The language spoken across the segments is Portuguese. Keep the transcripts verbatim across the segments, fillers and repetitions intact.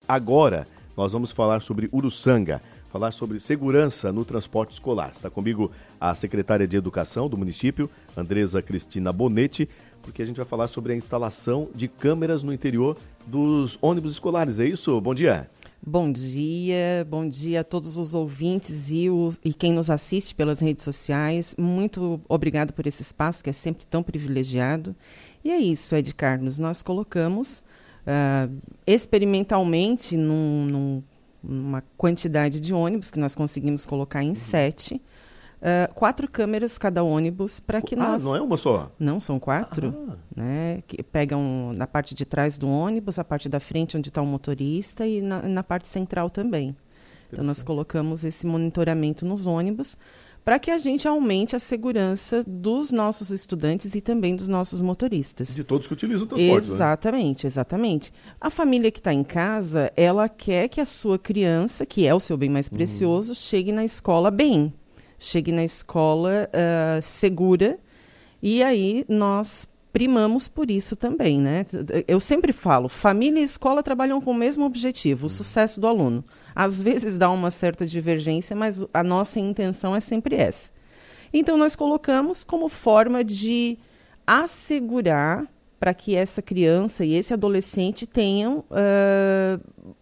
agora nós vamos falar sobre Uruçanga, falar sobre segurança no transporte escolar. Está comigo a secretária de Educação do município, Andresa Cristina Bonetti, porque a gente vai falar sobre a instalação de câmeras no interior dos ônibus escolares. É isso? Bom dia. Bom dia, bom dia a todos os ouvintes e, os, e quem nos assiste pelas redes sociais. Muito obrigado por esse espaço que é sempre tão privilegiado. E é isso, Ed Carlos, nós colocamos uh, experimentalmente num, num, numa quantidade de ônibus que nós conseguimos colocar em uhum. sete, uh, quatro câmeras cada ônibus para que ah, nós... Ah, não é uma só? Não, são quatro, ah. né, que pegam na parte de trás do ônibus, a parte da frente onde está o motorista e na, na parte central também. Então nós colocamos esse monitoramento nos ônibus para que a gente aumente a segurança dos nossos estudantes e também dos nossos motoristas. De todos que utilizam o transporte. Exatamente, né? exatamente. A família que está em casa, ela quer que a sua criança, que é o seu bem mais precioso, uhum. chegue na escola bem, chegue na escola uh, segura, e aí nós primamos por isso também, né? Eu sempre falo, família e escola trabalham com o mesmo objetivo, o sucesso do aluno. Às vezes dá uma certa divergência, mas a nossa intenção é sempre essa. Então, nós colocamos como forma de assegurar para que essa criança e esse adolescente tenham uh,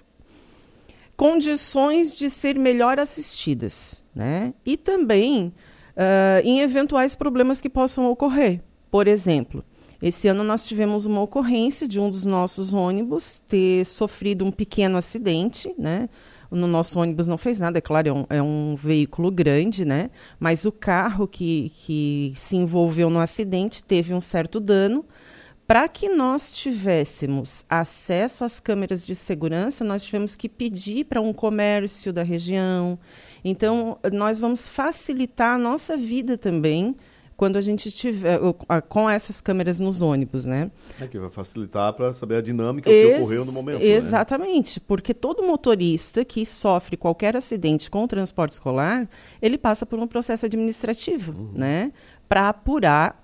condições de ser melhor assistidas, né? E também uh, em eventuais problemas que possam ocorrer. Por exemplo, esse ano nós tivemos uma ocorrência de um dos nossos ônibus ter sofrido um pequeno acidente, né? No nosso ônibus não fez nada, é claro, é um, é um veículo grande, né? Mas o carro que, que se envolveu no acidente teve um certo dano. Para que nós tivéssemos acesso às câmeras de segurança, nós tivemos que pedir para um comércio da região. Então, nós vamos facilitar a nossa vida também, quando a gente tiver com essas câmeras nos ônibus, né? É que vai facilitar para saber a dinâmica Ex- que ocorreu no momento. Exatamente, né? Porque todo motorista que sofre qualquer acidente com o transporte escolar, ele passa por um processo administrativo, uhum. né? Para apurar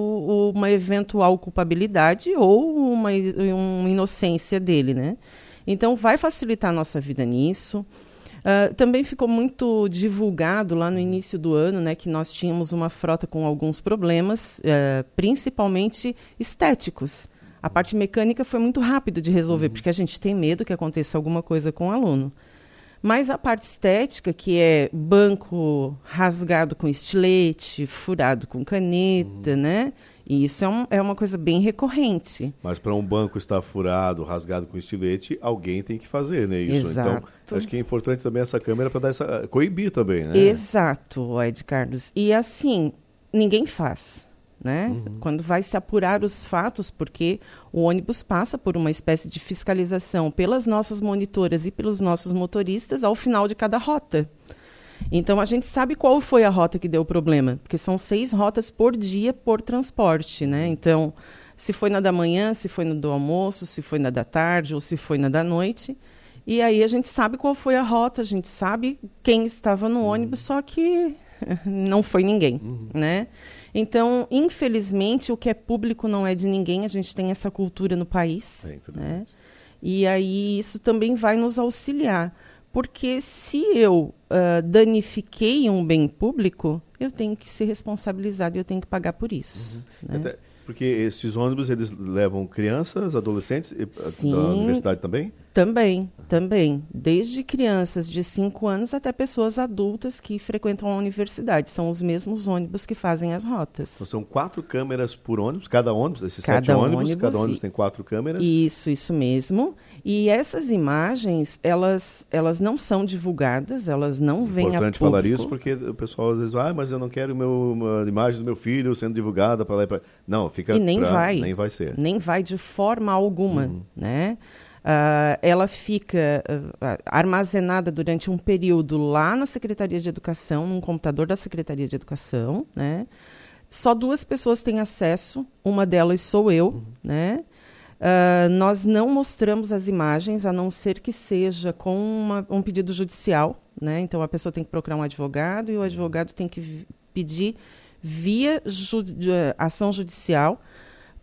o, uma eventual culpabilidade ou uma, uma inocência dele, né? Então, vai facilitar a nossa vida nisso. Uh, também ficou muito divulgado lá no início do ano, né, que nós tínhamos uma frota com alguns problemas, uh, principalmente estéticos. A parte mecânica foi muito rápido de resolver, uhum. porque a gente tem medo que aconteça alguma coisa com o aluno. Mas a parte estética, que é banco rasgado com estilete, furado com caneta, uhum. né? E isso é, um, é uma coisa bem recorrente. Mas para um banco estar furado, rasgado com estilete, alguém tem que fazer, né? Isso. Exato. Então, acho que é importante também essa câmera para dar essa coibir também, né? Exato, Ed Carlos. E assim, ninguém faz, né? Uhum. Quando vai se apurar os fatos, porque o ônibus passa por uma espécie de fiscalização pelas nossas monitoras e pelos nossos motoristas ao final de cada rota. Então, a gente sabe qual foi a rota que deu problema, porque são seis rotas por dia por transporte, né? Então, se foi na da manhã, se foi na do almoço, se foi na da tarde ou se foi na da noite. E aí a gente sabe qual foi a rota, a gente sabe quem estava no ônibus, só que não foi ninguém, uhum. né? Então, infelizmente, o que é público não é de ninguém, a gente tem essa cultura no país, é, né? E aí isso também vai nos auxiliar. Porque se eu uh, danifiquei um bem público, eu tenho que ser responsabilizado e eu tenho que pagar por isso. Uhum. Né? Até porque esses ônibus, eles levam crianças, adolescentes, Sim, da universidade também? Também, também. Desde crianças de cinco anos até pessoas adultas que frequentam a universidade. São os mesmos ônibus que fazem as rotas. Então, são quatro câmeras por ônibus, cada ônibus, esses cada sete ônibus, ônibus, cada ônibus tem quatro câmeras. Isso, isso mesmo. E essas imagens, elas, elas não são divulgadas, elas não vêm a público. Importante falar isso, porque o pessoal às vezes vai, ah, mas eu não quero meu, uma imagem do meu filho sendo divulgada para lá e para... Não, fica... E nem pra... vai. Nem vai ser. Nem vai de forma alguma, uhum. né? Uh, ela fica uh, armazenada durante um período lá na Secretaria de Educação, num computador da Secretaria de Educação, né? Só duas pessoas têm acesso, uma delas sou eu, uhum. né? Uh, nós não mostramos as imagens, a não ser que seja com uma, um pedido judicial, né? Então, a pessoa tem que procurar um advogado e o advogado tem que v- pedir via ju- ação judicial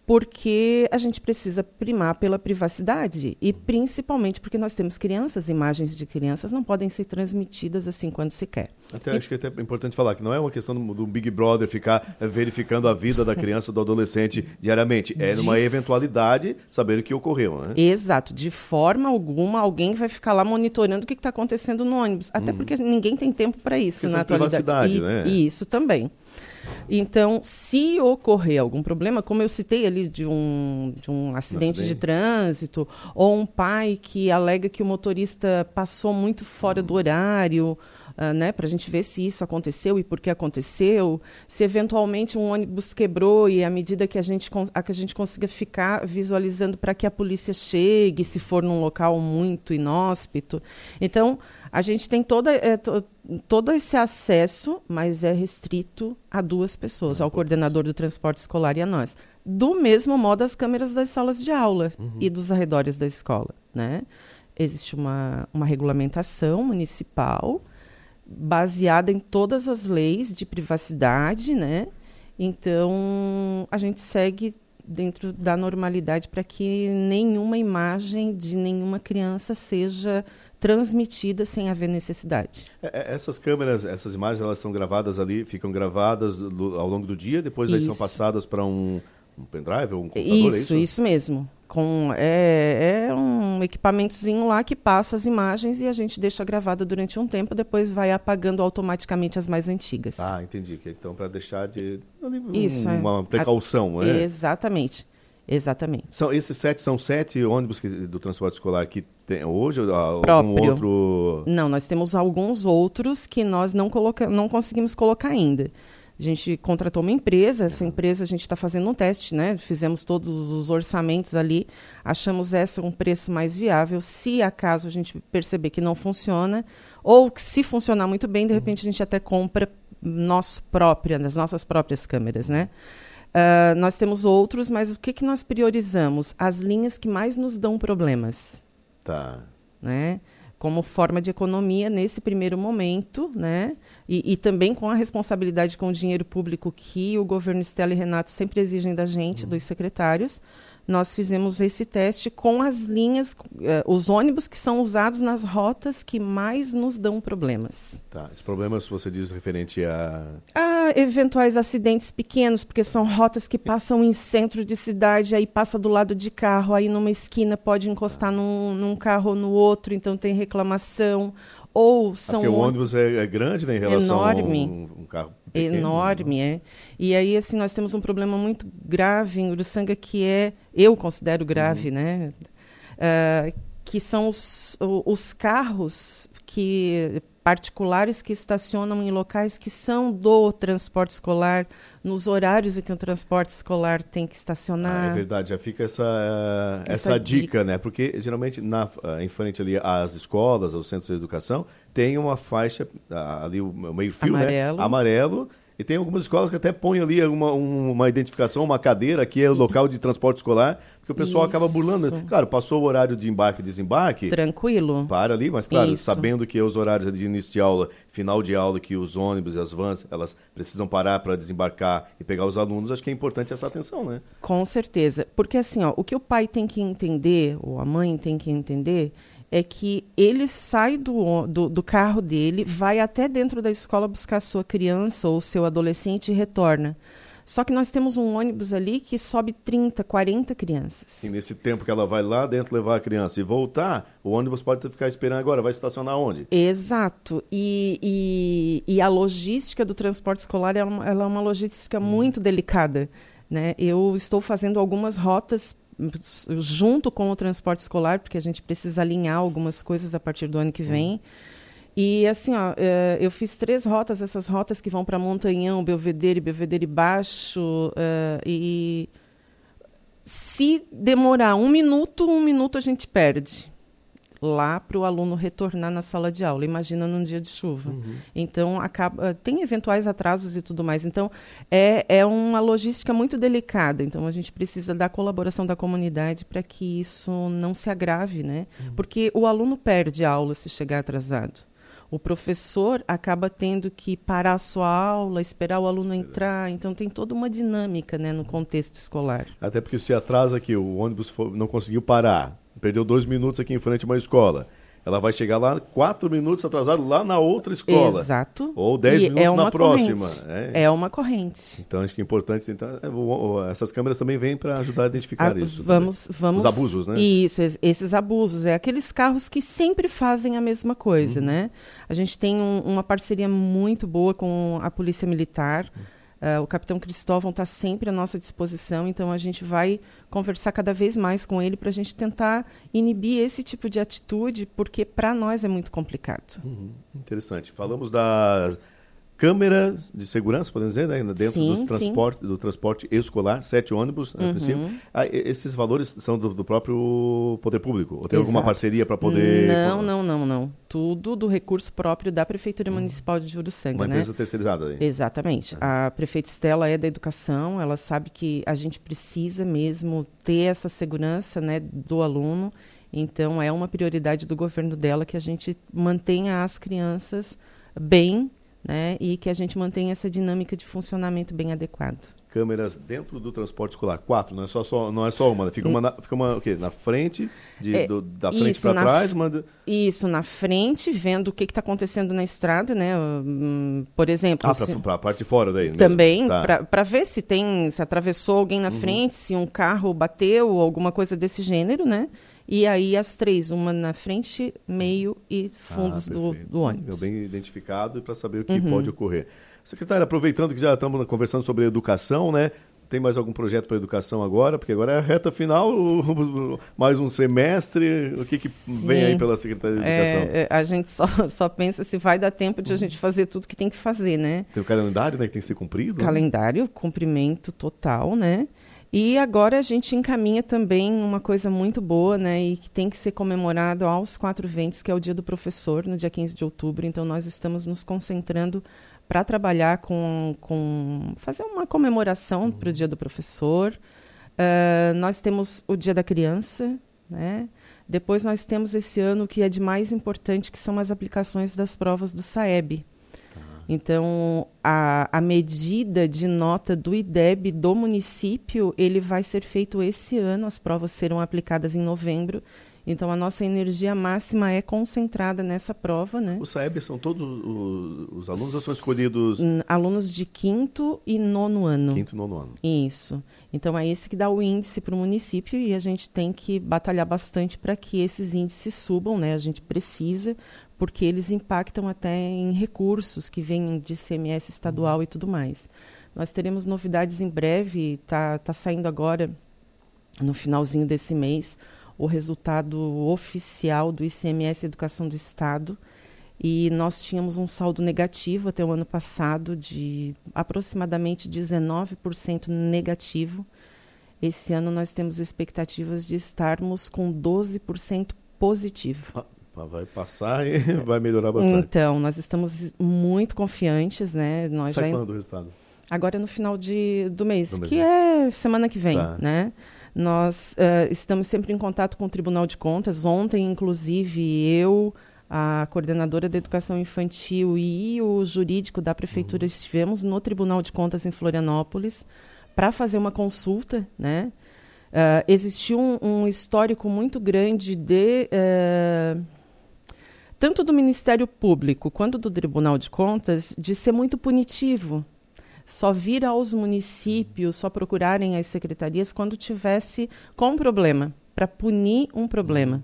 porque a gente precisa primar pela privacidade e principalmente porque nós temos crianças, imagens de crianças não podem ser transmitidas assim quando se quer. Até e... acho que é até importante falar que não é uma questão do, do Big Brother ficar é, verificando a vida da criança ou do adolescente diariamente. É de... uma eventualidade saber o que ocorreu, né? Exato. De forma alguma alguém vai ficar lá monitorando o que está acontecendo no ônibus. Até uhum. porque ninguém tem tempo para isso questão na atualidade. E, né? e isso também. Então, se ocorrer algum problema, como eu citei ali de um, de um acidente, acidente de trânsito, ou um pai que alega que o motorista passou muito fora do horário, uh, né, para a gente ver se isso aconteceu e por que aconteceu, se eventualmente um ônibus quebrou e à medida que a gente, a que a gente consiga ficar visualizando para que a polícia chegue, se for num local muito inóspito. Então, a gente tem toda, é, to, todo esse acesso, mas é restrito a duas pessoas, ao coordenador do transporte escolar e a nós. Do mesmo modo, as câmeras das salas de aula uhum. e dos arredores da escola, né? Existe uma, uma regulamentação municipal baseada em todas as leis de privacidade, né? Então, a gente segue dentro da normalidade para que nenhuma imagem de nenhuma criança seja transmitida sem haver necessidade. É, essas câmeras, essas imagens, elas são gravadas ali, ficam gravadas do, ao longo do dia, depois aí são passadas para um, um pendrive ou um computador? Isso, é isso? isso mesmo. Com, é, é um equipamentozinho lá que passa as imagens e a gente deixa gravada durante um tempo, depois vai apagando automaticamente as mais antigas. Ah, entendi. Então, para deixar de um, isso, uma é. precaução, a, né? Exatamente. Exatamente. São, esses sete são sete ônibus que, do transporte escolar que tem hoje? Ou próprio. Algum outro... Não, nós temos alguns outros que nós não, coloca, não conseguimos colocar ainda. A gente contratou uma empresa, essa empresa a gente está fazendo um teste, né? Fizemos todos os orçamentos ali, achamos essa um preço mais viável. Se acaso a gente perceber que não funciona, ou que se funcionar muito bem, de repente a gente até compra nosso própria, nas nossas próprias câmeras, né? Uh, nós temos outros, mas o que, que nós priorizamos? As linhas que mais nos dão problemas. Tá. Né? Como forma de economia nesse primeiro momento, né? E, e também com a responsabilidade com o dinheiro público que o governo Estela e Renato sempre exigem da gente, uhum. dos secretários. Nós fizemos esse teste com as linhas, uh, os ônibus que são usados nas rotas que mais nos dão problemas. Tá. Os problemas, você diz, referente a... a eventuais acidentes pequenos, porque são rotas que passam em centro de cidade, aí passa do lado de carro, aí numa esquina pode encostar ah. num, num carro ou no outro, então tem reclamação. Ou são... Porque o ônibus é, é grande, né, em relação enorme, a um, um carro pequeno. Enorme, é. E aí, assim, nós temos um problema muito grave em Uruçanga, que é, eu considero grave, uhum. né? Uh, que são os, os carros que... particulares que estacionam em locais que são do transporte escolar, nos horários em que o transporte escolar tem que estacionar. Ah, é verdade, já fica essa, essa, essa dica, dica, né? Porque geralmente na, em frente ali às escolas, aos centros de educação, tem uma faixa ali, o meio-fio, né? Amarelo. E tem algumas escolas que até põem ali uma, uma identificação, uma cadeira, que é o local de transporte escolar, porque o pessoal Isso. acaba burlando. Claro, passou o horário de embarque e desembarque. Tranquilo. Para ali, mas claro, Isso. sabendo que é os horários de início de aula, final de aula, que os ônibus e as vans, elas precisam parar para desembarcar e pegar os alunos, acho que é importante essa atenção, né? Com certeza. Porque assim, ó, o que o pai tem que entender, ou a mãe tem que entender, é que ele sai do, do, do carro dele, vai até dentro da escola buscar sua criança ou seu adolescente e retorna. Só que nós temos um ônibus ali que sobe trinta, quarenta crianças. E nesse tempo que ela vai lá dentro levar a criança e voltar, o ônibus pode ficar esperando agora. Vai estacionar onde? Exato. E, e, e a logística do transporte escolar ela, ela é uma logística hum. muito delicada, né? Eu estou fazendo algumas rotas junto com o transporte escolar, porque a gente precisa alinhar algumas coisas a partir do ano que vem. Hum. E assim, ó, eu fiz três rotas, essas rotas que vão para Montanhão, Belvedere, Belvedere Baixo, uh, e se demorar um minuto, um minuto a gente perde lá para o aluno retornar na sala de aula. Imagina num dia de chuva. Uhum. Então, acaba, tem eventuais atrasos e tudo mais. Então, é, é uma logística muito delicada. Então, a gente precisa da colaboração da comunidade para que isso não se agrave, né? Uhum. Porque o aluno perde a aula se chegar atrasado. O professor acaba tendo que parar a sua aula, esperar o aluno entrar, então tem toda uma dinâmica, né, no contexto escolar. Até porque se atrasa aqui, o ônibus não conseguiu parar, perdeu dois minutos aqui em frente a uma escola. Ela vai chegar lá quatro minutos atrasado lá na outra escola. Exato. Ou dez minutos é na próxima. É. é uma corrente. Então, acho que é importante. Então, essas câmeras também vêm para ajudar a identificar a, isso. Vamos, vamos, Os abusos, né? Isso, esses abusos. É aqueles carros que sempre fazem a mesma coisa, uhum. né? A gente tem um, uma parceria muito boa com a Polícia Militar. Uhum. Uh, o capitão Cristóvão está sempre à nossa disposição, então a gente vai conversar cada vez mais com ele para a gente tentar inibir esse tipo de atitude, porque para nós é muito complicado. Uhum. Interessante. Falamos da câmera de segurança, podemos dizer, né? Dentro sim, dos transporte, do transporte escolar, sete ônibus, uhum. a princípio. Ah, esses valores são do, do próprio poder público? Ou tem Exato. Alguma parceria para poder... Não, não, não, não. Tudo do recurso próprio da Prefeitura uhum. Municipal de Juruçanga. Uma né? empresa terceirizada aí. Exatamente. Uhum. A prefeita Estela é da educação, ela sabe que a gente precisa mesmo ter essa segurança, né, do aluno. Então, é uma prioridade do governo dela que a gente mantenha as crianças bem, né, e que a gente mantenha essa dinâmica de funcionamento bem adequado. Câmeras dentro do transporte escolar, quatro, não é só, só, não é só uma, fica uma, na, fica uma o quê? Na frente, de, é, do, da frente para trás? Uma... Isso, na frente, vendo o que está acontecendo na estrada, né? Um, por exemplo... Ah, para a parte de fora daí? Mesmo. Também, tá. para ver se tem, se atravessou alguém na uhum. frente, se um carro bateu, ou alguma coisa desse gênero, né? E aí as três, uma na frente, meio e fundos ah, do, do ônibus. Bem identificado para saber o que uhum. pode ocorrer. Secretária, aproveitando que já estamos conversando sobre educação, né? Tem mais algum projeto para educação agora? Porque agora é a reta final, mais um semestre. O que, que vem aí pela Secretaria de Educação? É, a gente só, só pensa se vai dar tempo de a gente fazer tudo que tem que fazer, né? Tem o calendário, né, que tem que ser cumprido? Calendário, né? Cumprimento total, né? E agora a gente encaminha também uma coisa muito boa, né, e que tem que ser comemorado aos quatro ventos, que é o Dia do Professor, no dia quinze de outubro. Então, nós estamos nos concentrando para trabalhar com, com... fazer uma comemoração uhum. para o Dia do Professor. Uh, nós temos o Dia da Criança, né? Depois nós temos esse ano que é de mais importante, que são as aplicações das provas do SAEB. Então, a, a medida de nota do I D E B do município, ele vai ser feito esse ano, as provas serão aplicadas em novembro. Então, a nossa energia máxima é concentrada nessa prova, né? O SAEB são todos os, os alunos ou são escolhidos? Alunos de quinto e nono ano. Quinto e nono ano. Isso. Então, é esse que dá o índice para o município e a gente tem que batalhar bastante para que esses índices subam, né? A gente precisa, porque eles impactam até em recursos que vêm de I C M S estadual e tudo mais. Nós teremos novidades em breve, está tá saindo agora, no finalzinho desse mês, o resultado oficial do I C M S Educação do Estado, e nós tínhamos um saldo negativo até o ano passado de aproximadamente dezenove por cento negativo. Esse ano nós temos expectativas de estarmos com doze por cento positivo. Ah. Vai passar e vai melhorar bastante. Então, nós estamos muito confiantes, né? Nós Sai já... quando o resultado? Agora no final de, do mês, do mês que né? é semana que vem, tá. né? Nós uh, estamos sempre em contato com o Tribunal de Contas. Ontem, inclusive, eu, a coordenadora da Educação Infantil e o jurídico da Prefeitura uhum. estivemos no Tribunal de Contas em Florianópolis para fazer uma consulta, né? Uh, existiu um, um histórico muito grande de... Uh, tanto do Ministério Público quanto do Tribunal de Contas, de ser muito punitivo. Só vir aos municípios, só procurarem as secretarias quando tivesse com problema, para punir um problema.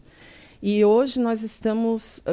E hoje nós estamos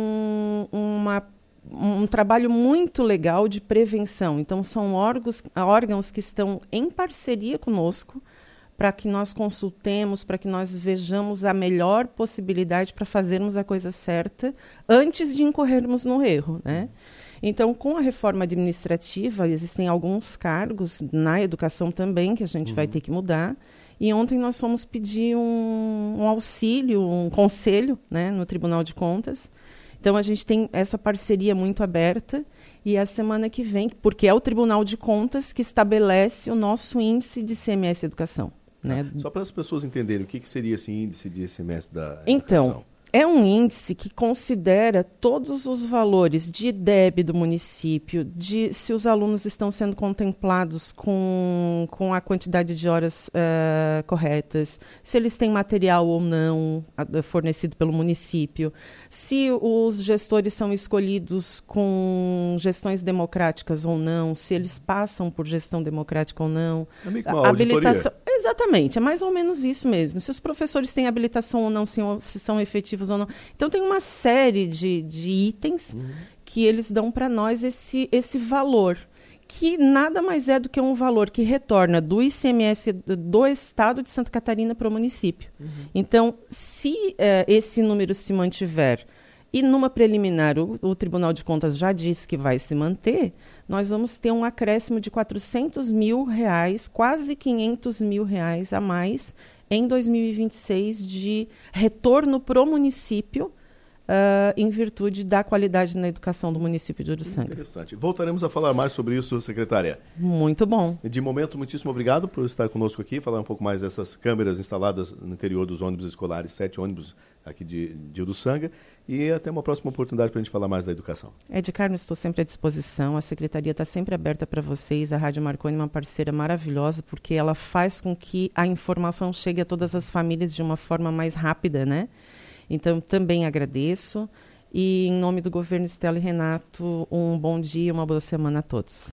com uma, um trabalho muito legal de prevenção. Então, são órgãos, órgãos que estão em parceria conosco, para que nós consultemos, para que nós vejamos a melhor possibilidade para fazermos a coisa certa antes de incorrermos no erro, né? Então, com a reforma administrativa, existem alguns cargos na educação também que a gente uhum. vai ter que mudar. E ontem nós fomos pedir um, um auxílio, um conselho, né, no Tribunal de Contas. Então, a gente tem essa parceria muito aberta. E a semana que vem, porque é o Tribunal de Contas que estabelece o nosso índice de I C M S Educação. Né? Só para as pessoas entenderem o que, que seria esse índice de I C M S da então, educação. É um índice que considera todos os valores de I D E B do município, de se os alunos estão sendo contemplados com, com a quantidade de horas uh, corretas, se eles têm material ou não uh, fornecido pelo município, se os gestores são escolhidos com gestões democráticas ou não, se eles passam por gestão democrática ou não. É meio que uma habilitação. Exatamente, é mais ou menos isso mesmo. Se os professores têm habilitação ou não, se, se são efetivos ou não. Então, tem uma série de, de itens uhum. que eles dão para nós esse, esse valor, que nada mais é do que um valor que retorna do I C M S do Estado de Santa Catarina para o município. Uhum. Então, se eh, esse número se mantiver, e numa preliminar o, o Tribunal de Contas já disse que vai se manter, nós vamos ter um acréscimo de quatrocentos mil reais, quase quinhentos mil reais a mais em dois mil e vinte e seis de retorno para o município, uh, em virtude da qualidade na educação do município de Uruçanga. Interessante. Voltaremos a falar mais sobre isso, secretária. Muito bom. De momento, muitíssimo obrigado por estar conosco aqui, falar um pouco mais dessas câmeras instaladas no interior dos ônibus escolares, sete ônibus aqui de, de Uruçanga, e até uma próxima oportunidade para a gente falar mais da educação. Ed Carlos, estou sempre à disposição, a secretaria está sempre aberta para vocês, a Rádio Marconi é uma parceira maravilhosa, porque ela faz com que a informação chegue a todas as famílias de uma forma mais rápida, né? Então, também agradeço, e em nome do governo Estela e Renato, um bom dia e uma boa semana a todos.